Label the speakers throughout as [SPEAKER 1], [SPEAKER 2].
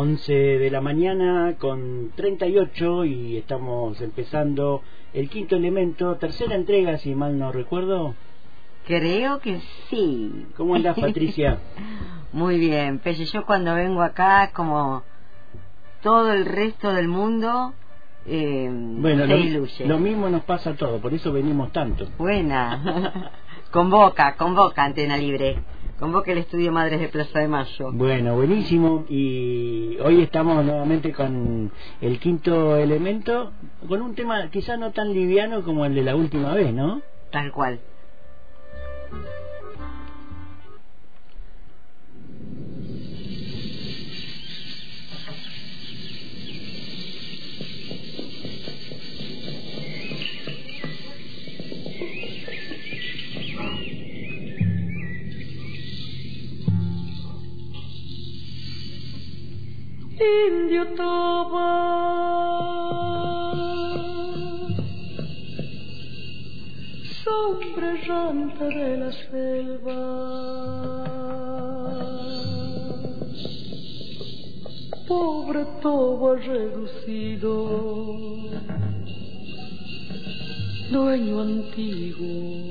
[SPEAKER 1] 11 de la mañana con 38 y estamos empezando el quinto elemento, tercera entrega, si mal no recuerdo.
[SPEAKER 2] Creo que sí.
[SPEAKER 1] ¿Cómo andás, Patricia?
[SPEAKER 2] Muy bien, Pelle. Yo cuando vengo acá, como todo el resto del mundo,
[SPEAKER 1] bueno,
[SPEAKER 2] se iluye.
[SPEAKER 1] Lo mismo nos pasa a todos, por eso venimos tanto.
[SPEAKER 2] Buena. Convoca, Antena Libre. Convoca el estudio Madres de Plaza de Mayo.
[SPEAKER 1] Bueno, buenísimo. Y hoy estamos nuevamente con el quinto elemento, con un tema quizá no tan liviano como el de la última vez, ¿no?
[SPEAKER 2] Tal cual.
[SPEAKER 3] Indio Toba, sombra errante de la selva, pobre Toba reducido, dueño antiguo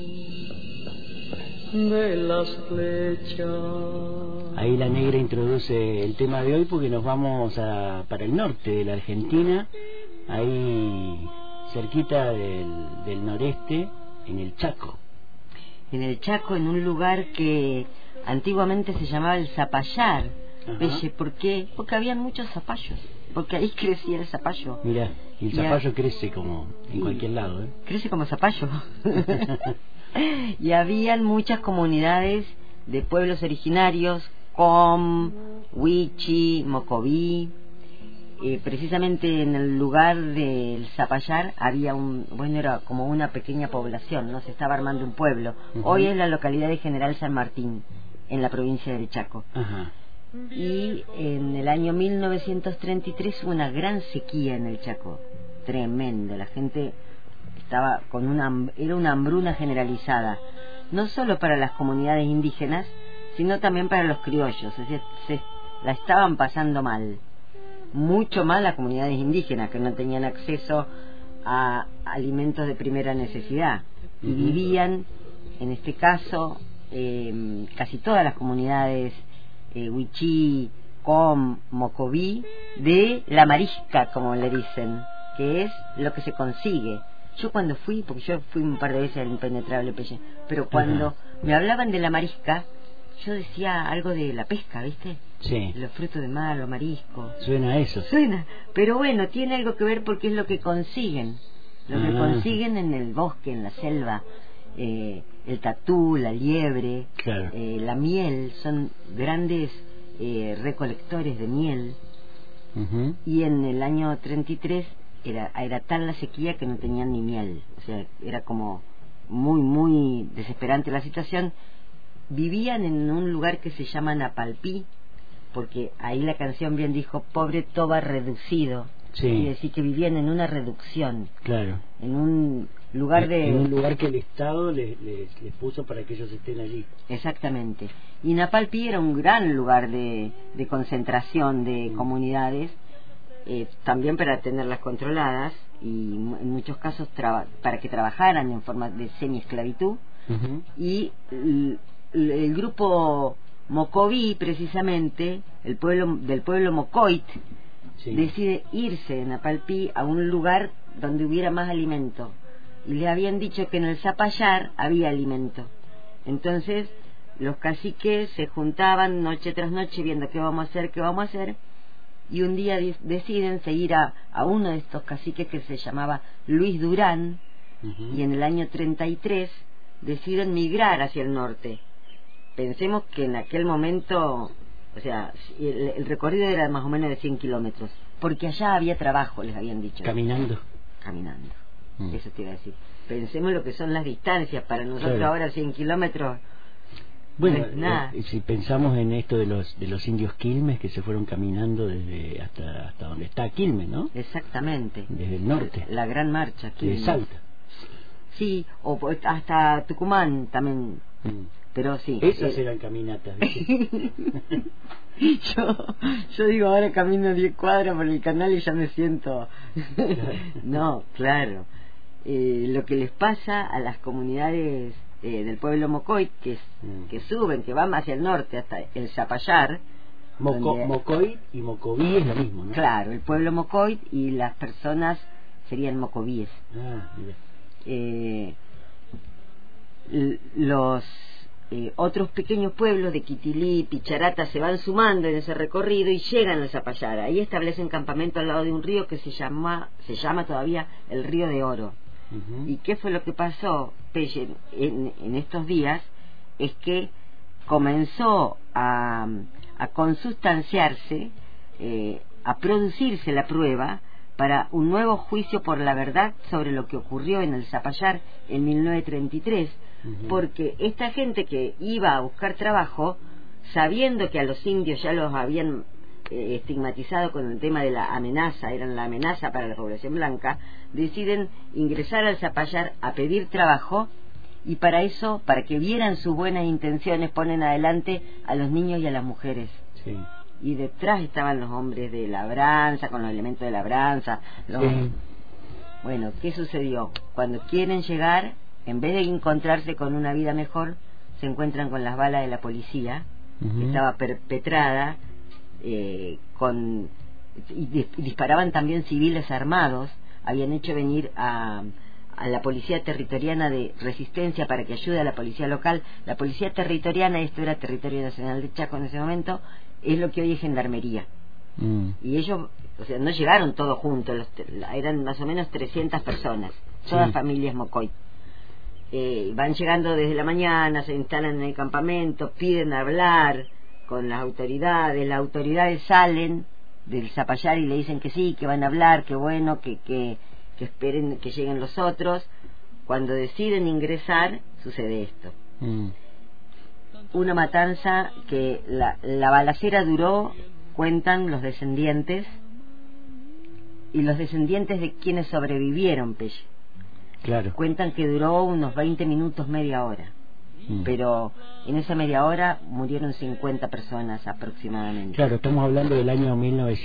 [SPEAKER 3] de las flechas.
[SPEAKER 1] Ahí la negra introduce el tema de hoy porque nos vamos para el norte de la Argentina, ahí cerquita del noreste, en el Chaco.
[SPEAKER 2] En el Chaco, en un lugar que antiguamente se llamaba el Zapallar. Pelle, ¿por qué? Porque habían muchos zapallos, porque ahí crecía el zapallo.
[SPEAKER 1] Mirá, y el zapallo crece como en cualquier lado, ¿eh?
[SPEAKER 2] Crece como zapallo. Y habían muchas comunidades de pueblos originarios, Com, Huichi, Mocoví. Precisamente en el lugar del Zapallar había era como una pequeña población, ¿no? Se estaba armando un pueblo. Hoy es la localidad de General San Martín, en la provincia del Chaco. Y en el año 1933 hubo una gran sequía en el Chaco, tremendo. La gente estaba era una hambruna generalizada, no solo para las comunidades indígenas, sino también para los criollos. Es decir, la estaban pasando mal, mucho mal las comunidades indígenas, que no tenían acceso a alimentos de primera necesidad, y vivían, en este caso, casi todas las comunidades Huichí, Com, Mocoví, de la marisca, como le dicen, que es lo que se consigue. Yo cuando fui, porque yo fui un par de veces al Impenetrable Pelle, pero cuando me hablaban de la marisca, yo decía algo de la pesca, ¿viste?
[SPEAKER 1] Sí.
[SPEAKER 2] Los frutos de mar, los mariscos.
[SPEAKER 1] Suena a eso.
[SPEAKER 2] Suena, pero bueno, tiene algo que ver porque es lo que consiguen. Lo que consiguen en el bosque, en la selva. El tatú, la liebre,
[SPEAKER 1] claro.
[SPEAKER 2] La miel, son grandes recolectores de miel. Y en el año 33 era tal la sequía que no tenían ni miel. O sea, era como muy desesperante la situación. Vivían en un lugar que se llama Napalpí, porque ahí la canción bien dijo, pobre Toba reducido.
[SPEAKER 1] Sí.
[SPEAKER 2] Quiere decir que vivían en una reducción.
[SPEAKER 1] Claro.
[SPEAKER 2] En un lugar
[SPEAKER 1] en un lugar que el Estado les puso para que ellos estén allí.
[SPEAKER 2] Exactamente. Y Napalpí era un gran lugar de concentración de comunidades, también para tenerlas controladas y en muchos casos para que trabajaran en forma de semi-esclavitud. Y el grupo Mocoví, precisamente, del pueblo Mocoit, decide irse de Napalpí a un lugar donde hubiera más alimento, y le habían dicho que en el Zapallar había alimento. Entonces los caciques se juntaban noche tras noche viendo qué vamos a hacer, y un día deciden seguir a uno de estos caciques que se llamaba Luis Durán, y en el año 33 deciden migrar hacia el norte. Pensemos que en aquel momento, o sea, el recorrido era más o menos de 100 kilómetros, porque allá había trabajo, les habían dicho.
[SPEAKER 1] Caminando.
[SPEAKER 2] Eso te iba a decir. Pensemos lo que son las distancias. Para nosotros ahora 100 kilómetros.
[SPEAKER 1] Bueno,
[SPEAKER 2] no es nada.
[SPEAKER 1] Si pensamos en esto de los indios Quilmes que se fueron caminando desde hasta donde está Quilmes, ¿no?
[SPEAKER 2] Exactamente.
[SPEAKER 1] Desde el norte.
[SPEAKER 2] La gran marcha.
[SPEAKER 1] De Salta.
[SPEAKER 2] Sí, o hasta Tucumán también. pero sí.
[SPEAKER 1] Esas eran caminatas, ¿viste?
[SPEAKER 2] yo digo, ahora camino 10 cuadras por el canal y ya me siento... No, claro. Lo que les pasa a las comunidades del pueblo Mocoit, que suben, que van hacia el norte hasta el Zapallar.
[SPEAKER 1] Mocoit y Mocoví es lo mismo, ¿no?
[SPEAKER 2] Claro, el pueblo Mocoit y las personas serían mocovíes. Los otros pequeños pueblos de Quitilí, Picharata se van sumando en ese recorrido y llegan al Zapallar. Ahí establecen campamento al lado de un río que se llama todavía el Río de Oro. ¿Y qué fue lo que pasó, Pelle, en estos días? Es que comenzó a consustanciarse, a producirse la prueba para un nuevo juicio por la verdad sobre lo que ocurrió en el Zapallar en 1933, porque esta gente que iba a buscar trabajo, sabiendo que a los indios ya los habían estigmatizado con el tema de la amenaza, eran la amenaza para la población blanca, deciden ingresar al Zapallar a pedir trabajo, y para eso, para que vieran sus buenas intenciones, ponen adelante a los niños y a las mujeres.
[SPEAKER 1] Sí.
[SPEAKER 2] Y detrás estaban los hombres de labranza, con los elementos de labranza. Bueno, ¿qué sucedió? Cuando quieren llegar, en vez de encontrarse con una vida mejor, se encuentran con las balas de la policía, que estaba perpetrada, y disparaban también civiles armados. Habían hecho venir a la policía territoriana de Resistencia para que ayude a la policía local. La policía territoriana, esto era territorio nacional de Chaco en ese momento, es lo que hoy es gendarmería. Y ellos, o sea, no llegaron todos juntos, eran más o menos 300 personas, todas familias Mocoit. Van llegando desde la mañana, se instalan en el campamento, piden hablar con las autoridades salen del Zapallar y le dicen que sí, que van a hablar, que bueno, que esperen que lleguen los otros. Cuando deciden ingresar, sucede esto. Una matanza que la balacera duró, cuentan los descendientes, y los descendientes de quienes sobrevivieron, Pelle.
[SPEAKER 1] Claro.
[SPEAKER 2] Cuentan que duró unos 20 minutos, media hora. Pero en esa media hora murieron 50 personas aproximadamente.
[SPEAKER 1] Claro, estamos hablando del año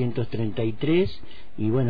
[SPEAKER 1] 1933 y bueno,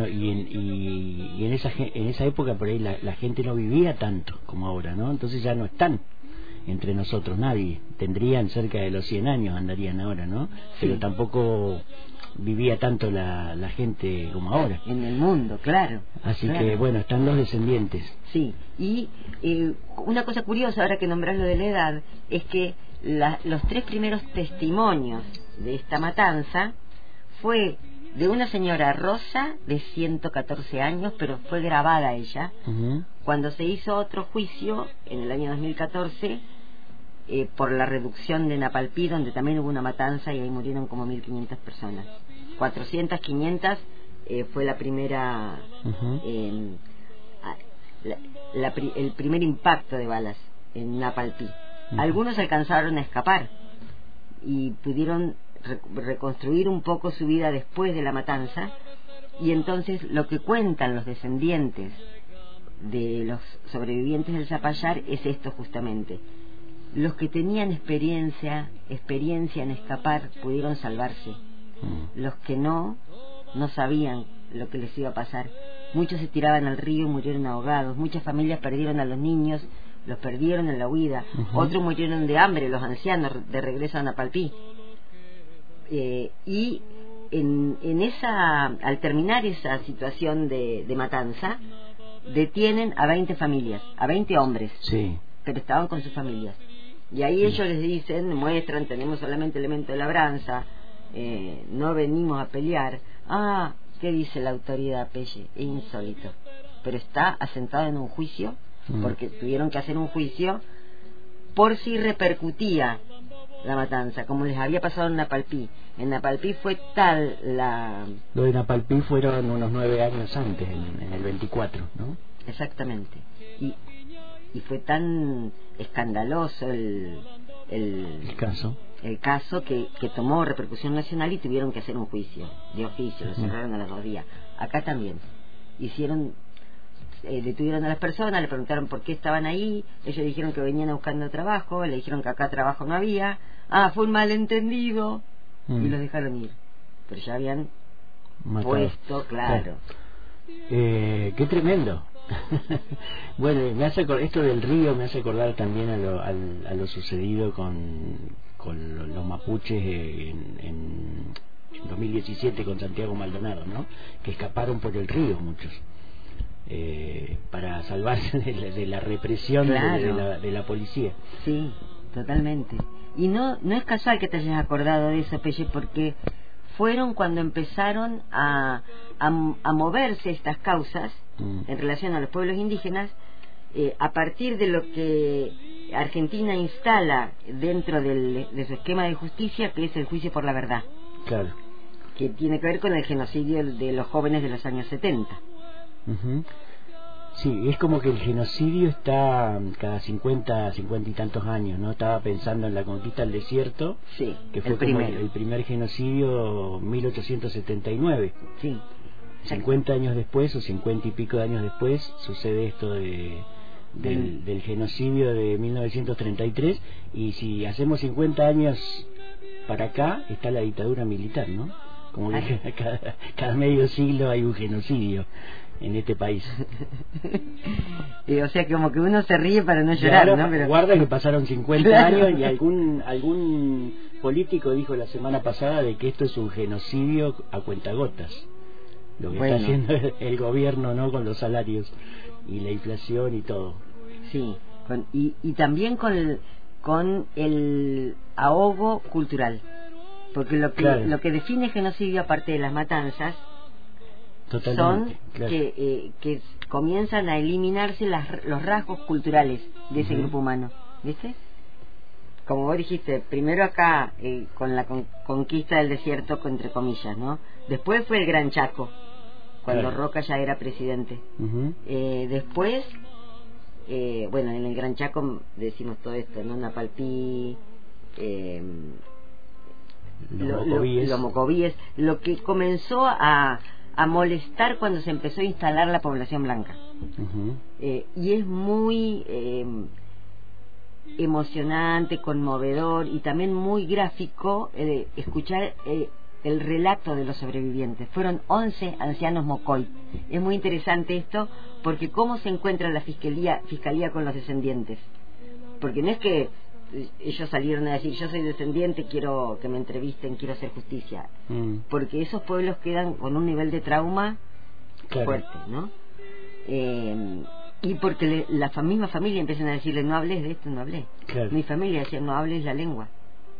[SPEAKER 1] y en esa época por ahí la gente no vivía tanto como ahora, ¿no? Entonces ya no están entre nosotros nadie. Tendrían cerca de los 100 años, andarían ahora, ¿no? Pero tampoco vivía tanto la gente como ahora
[SPEAKER 2] en el mundo, claro.
[SPEAKER 1] Así que bueno, están los descendientes.
[SPEAKER 2] Sí, y una cosa curiosa ahora que nombrás lo de la edad es que los 3 primeros testimonios de esta matanza fue de una señora Rosa de 114 años, pero fue grabada ella. Cuando se hizo otro juicio en el año 2014 por la reducción de Napalpí, donde también hubo una matanza y ahí murieron como 1.500 personas. 400, 500 fue la primera, el primer impacto de balas en Napalpí. Algunos alcanzaron a escapar y pudieron reconstruir un poco su vida después de la matanza, y entonces lo que cuentan los descendientes de los sobrevivientes del Zapallar es esto justamente: los que tenían experiencia en escapar pudieron salvarse, los que no sabían lo que les iba a pasar. Muchos se tiraban al río y murieron ahogados, muchas familias perdieron a los niños, los perdieron en la huida, otros murieron de hambre, los ancianos de regreso a Napalpí. Y al terminar esa situación de matanza, detienen a 20 familias, a 20 hombres, pero estaban con sus familias. Y ahí ellos les dicen, muestran, tenemos solamente elemento de labranza, no venimos a pelear. ¿Qué dice la autoridad, Pelle? Es insólito, pero está asentado en un juicio, porque tuvieron que hacer un juicio por si repercutía la matanza, como les había pasado en Napalpí. En Napalpí fue tal
[SPEAKER 1] Lo de Napalpí fueron unos 9 años antes, en el 24, ¿no?
[SPEAKER 2] Exactamente. Y fue tan escandaloso el caso que tomó repercusión nacional y tuvieron que hacer un juicio de oficio, lo cerraron a los 2 días. Acá también hicieron detuvieron a las personas, le preguntaron por qué estaban ahí, ellos dijeron que venían buscando trabajo, le dijeron que acá trabajo no había, fue un malentendido, y los dejaron ir, pero ya habían puesto, claro.
[SPEAKER 1] Qué tremendo. Bueno, me hace esto del río me hace acordar también a lo sucedido con los mapuches en 2017 con Santiago Maldonado, ¿no? Que escaparon por el río muchos, para salvarse de la represión, claro, de la policía.
[SPEAKER 2] Sí, totalmente. Y no es casual que te hayas acordado de eso, Pelle, porque fueron cuando empezaron a moverse estas causas en relación a los pueblos indígenas, a partir de lo que Argentina instala dentro de su esquema de justicia, que es el juicio por la verdad.
[SPEAKER 1] Claro.
[SPEAKER 2] Que tiene que ver con el genocidio de los jóvenes de los años 70.
[SPEAKER 1] Sí, es como que el genocidio está cada 50 y tantos años, ¿no? Estaba pensando en la conquista del desierto,
[SPEAKER 2] sí,
[SPEAKER 1] que fue como el primer genocidio, 1879.
[SPEAKER 2] Sí.
[SPEAKER 1] 50 años después, o 50 y pico de años después, sucede esto del genocidio de 1933, y si hacemos 50 años para acá, está la dictadura militar, ¿no? Como que cada medio siglo hay un genocidio en este país.
[SPEAKER 2] O sea, como que uno se ríe para no llorar, ¿no? Pero...
[SPEAKER 1] Guarda que pasaron 50
[SPEAKER 2] claro,
[SPEAKER 1] años y algún político dijo la semana pasada de que esto es un genocidio a cuentagotas, lo que está haciendo el gobierno, ¿no? Con los salarios y la inflación y todo.
[SPEAKER 2] Sí, y también con el ahogo cultural, porque lo que define genocidio, aparte de las matanzas,
[SPEAKER 1] totalmente,
[SPEAKER 2] son
[SPEAKER 1] claro,
[SPEAKER 2] que comienzan a eliminarse los rasgos culturales de ese grupo humano, ¿viste? Como vos dijiste, primero acá con la conquista del desierto, entre comillas, ¿no? Después fue el Gran Chaco, cuando claro, Roca ya era presidente. Después, bueno, en el Gran Chaco decimos todo esto, ¿no? Napalpí, los mocovíes, lo que comenzó a molestar cuando se empezó a instalar la población blanca. Y es muy emocionante, conmovedor y también muy gráfico escuchar el relato de los sobrevivientes. Fueron 11 ancianos mocoy. Es muy interesante esto, porque cómo se encuentra la fiscalía con los descendientes, porque no es que ellos salieron a decir yo soy descendiente, quiero que me entrevisten, quiero hacer justicia, porque esos pueblos quedan con un nivel de trauma claro, fuerte, ¿no? Y porque la misma familia empiezan a decirle no hables de esto, no hables. Claro. Mi familia decía no hables la lengua,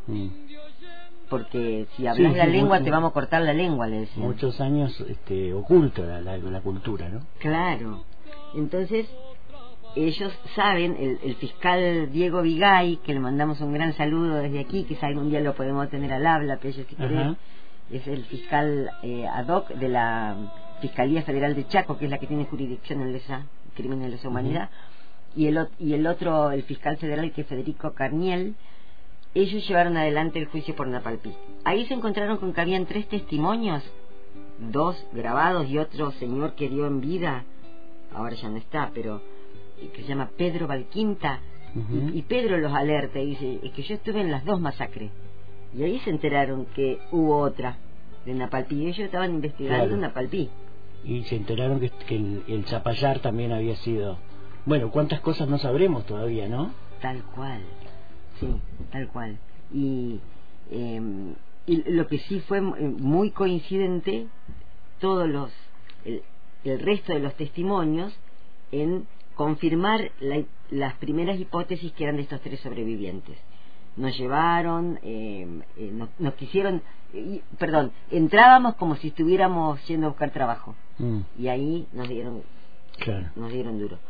[SPEAKER 2] porque si hablas la lengua te vamos a cortar la lengua, le decían.
[SPEAKER 1] Muchos años oculto la cultura, ¿no?
[SPEAKER 2] Claro. Entonces ellos saben, el fiscal Diego Vigay, que le mandamos un gran saludo desde aquí, quizá algún día lo podemos tener al habla, pero si querés, es el fiscal ad hoc de la Fiscalía Federal de Chaco, que es la que tiene jurisdicción en lesa crímenes de lesa humanidad, y el otro, el fiscal federal, que es Federico Carniel. Ellos llevaron adelante el juicio por Napalpí. Ahí se encontraron con que habían 3 testimonios, 2 grabados y otro señor que dio en vida, ahora ya no está, pero que se llama Pedro Valquinta, y Pedro los alerta y dice, es que yo estuve en las 2 masacres, y ahí se enteraron que hubo otra de Napalpí, y ellos estaban investigando Napalpí.
[SPEAKER 1] Y se enteraron que el Zapallar también había sido... Bueno, cuántas cosas no sabremos todavía, ¿no?
[SPEAKER 2] Tal cual, sí, tal cual. Y lo que sí fue muy coincidente, todos el resto de los testimonios, en confirmar las primeras hipótesis que eran de estos 3 sobrevivientes. Nos llevaron, nos quisieron, entrábamos como si estuviéramos yendo a buscar trabajo, y ahí nos dieron duro.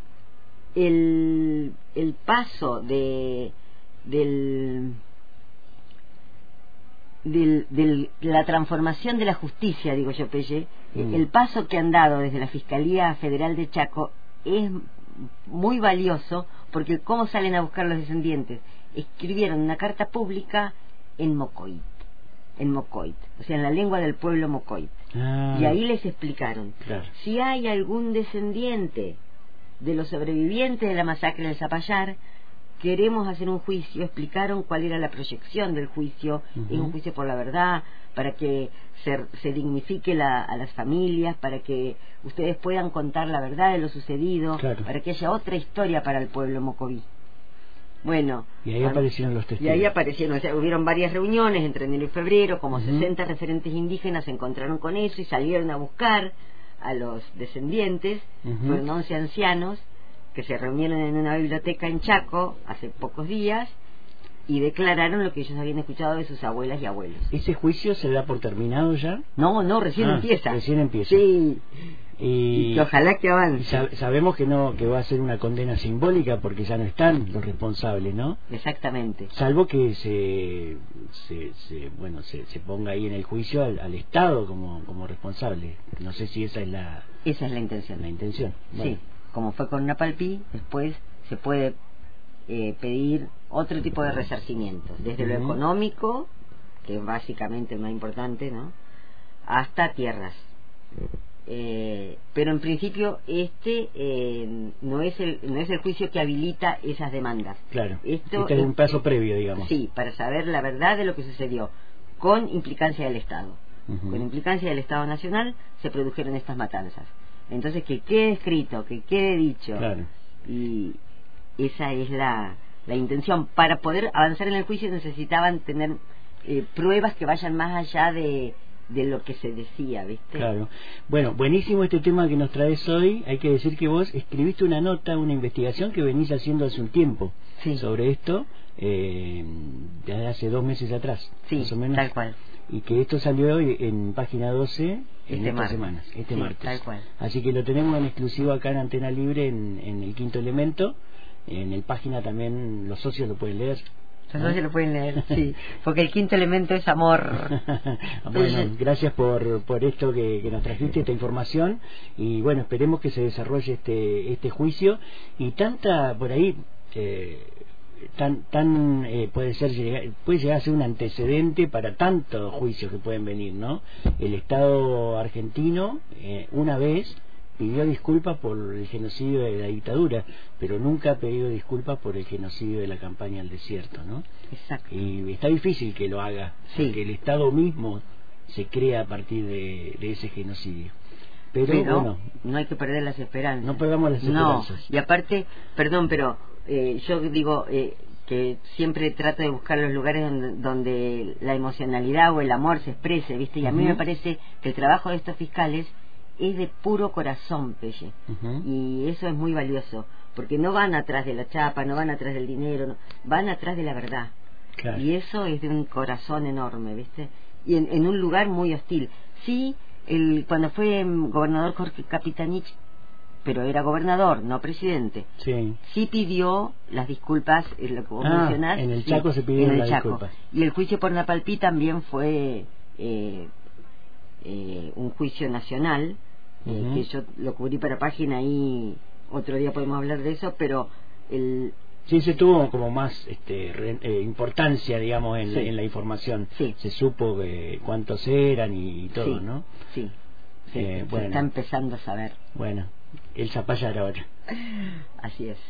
[SPEAKER 2] El paso de la transformación de la justicia, digo yo, Pelle, el paso que han dado desde la Fiscalía Federal de Chaco es muy valioso, porque ¿cómo salen a buscar los descendientes? Escribieron una carta pública en Mocoit, o sea, en la lengua del pueblo Mocoit. Y ahí les explicaron.
[SPEAKER 1] Claro.
[SPEAKER 2] Si hay algún descendiente de los sobrevivientes de la masacre del Zapallar, queremos hacer un juicio. Explicaron cuál era la proyección del juicio. Es un juicio por la verdad, para que se dignifique a las familias, para que ustedes puedan contar la verdad de lo sucedido,
[SPEAKER 1] claro,
[SPEAKER 2] para que haya otra historia para el pueblo mocoví. Bueno,
[SPEAKER 1] y ahí aparecieron los testigos.
[SPEAKER 2] Y ahí aparecieron, o sea, hubieron varias reuniones entre enero y febrero, como 60 referentes indígenas se encontraron con eso y salieron a buscar a los descendientes. Fueron 11 ancianos que se reunieron en una biblioteca en Chaco hace pocos días y declararon lo que ellos habían escuchado de sus abuelas y abuelos.
[SPEAKER 1] ¿Ese juicio se da por terminado ya?
[SPEAKER 2] No, recién empieza.
[SPEAKER 1] Recién empieza.
[SPEAKER 2] Sí. Y que ojalá que avance.
[SPEAKER 1] Sabemos que va a ser una condena simbólica porque ya no están los responsables, ¿no?
[SPEAKER 2] Exactamente.
[SPEAKER 1] Salvo que se ponga ahí en el juicio al Estado como responsable. No sé si esa es la
[SPEAKER 2] intención.
[SPEAKER 1] La intención. Bueno.
[SPEAKER 2] Sí, como fue con Napalpí, después se puede pedir otro tipo de resarcimientos, desde lo económico, que es básicamente lo más importante, ¿no?, hasta tierras. Pero en principio no es el juicio que habilita esas demandas.
[SPEAKER 1] Claro.
[SPEAKER 2] Esto
[SPEAKER 1] es un paso previo, digamos.
[SPEAKER 2] Sí, para saber la verdad de lo que sucedió, con implicancia del Estado. Con implicancia del Estado Nacional se produjeron estas matanzas. Entonces, que quede escrito, que quede dicho.
[SPEAKER 1] Claro.
[SPEAKER 2] Y esa es la intención. Para poder avanzar en el juicio necesitaban tener pruebas que vayan más allá de lo que se decía, ¿viste?
[SPEAKER 1] Claro. Bueno, buenísimo este tema que nos traes hoy. Hay que decir que vos escribiste una nota, una investigación que venís haciendo hace un tiempo sobre esto, desde hace 2 meses atrás, más o menos.
[SPEAKER 2] Tal cual.
[SPEAKER 1] Y que esto salió hoy en página 12 en estas semanas, martes.
[SPEAKER 2] Tal cual.
[SPEAKER 1] Así que lo tenemos en exclusivo acá en Antena Libre, en el Quinto Elemento. En el página también los socios lo pueden leer.
[SPEAKER 2] Los socios lo pueden leer, sí, porque el Quinto Elemento es amor.
[SPEAKER 1] Bueno, gracias por esto que nos trajiste, esta información, y bueno, esperemos que se desarrolle este juicio y tanta por ahí puede llegar a ser un antecedente para tantos juicios que pueden venir, ¿no? El Estado argentino una vez pidió disculpas por el genocidio de la dictadura, pero nunca ha pedido disculpas por el genocidio de la campaña del desierto, ¿no?
[SPEAKER 2] Exacto.
[SPEAKER 1] Y está difícil que lo haga, porque el Estado mismo se crea a partir de ese genocidio. Pero bueno,
[SPEAKER 2] no hay que perder las esperanzas.
[SPEAKER 1] No perdamos las esperanzas.
[SPEAKER 2] No, y aparte, perdón, pero yo digo que siempre trato de buscar los lugares donde la emocionalidad o el amor se exprese, ¿viste? Y a mí me parece que el trabajo de estos fiscales es de puro corazón, Pelle. Y eso es muy valioso, porque no van atrás de la chapa, no van atrás del dinero, van atrás de la verdad. Claro. Y eso es de un corazón enorme, ¿viste? Y en un lugar muy hostil. Sí, cuando fue gobernador Jorge Capitanich, pero era gobernador, no presidente, sí pidió las disculpas, lo que vos mencionás.
[SPEAKER 1] En el Chaco se pidieron las disculpas.
[SPEAKER 2] Y el juicio por Napalpí también fue un juicio nacional, que yo lo cubrí para página y otro día podemos hablar de eso, pero
[SPEAKER 1] sí, se tuvo como más importancia, digamos, en la información. Se supo cuántos eran y todo, ¿no?
[SPEAKER 2] Sí.
[SPEAKER 1] Bueno,
[SPEAKER 2] se está empezando a saber.
[SPEAKER 1] Bueno, el Zapallar ahora.
[SPEAKER 2] Así es.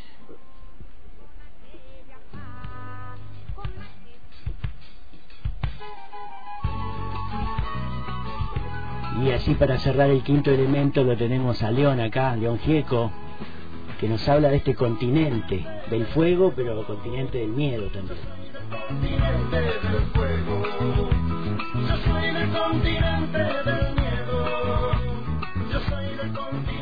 [SPEAKER 1] Y así, para cerrar el Quinto Elemento, lo tenemos a León acá, León Gieco, que nos habla de este continente del fuego, pero continente del miedo también.
[SPEAKER 4] Continente del fuego, yo soy del continente del miedo, yo soy del continente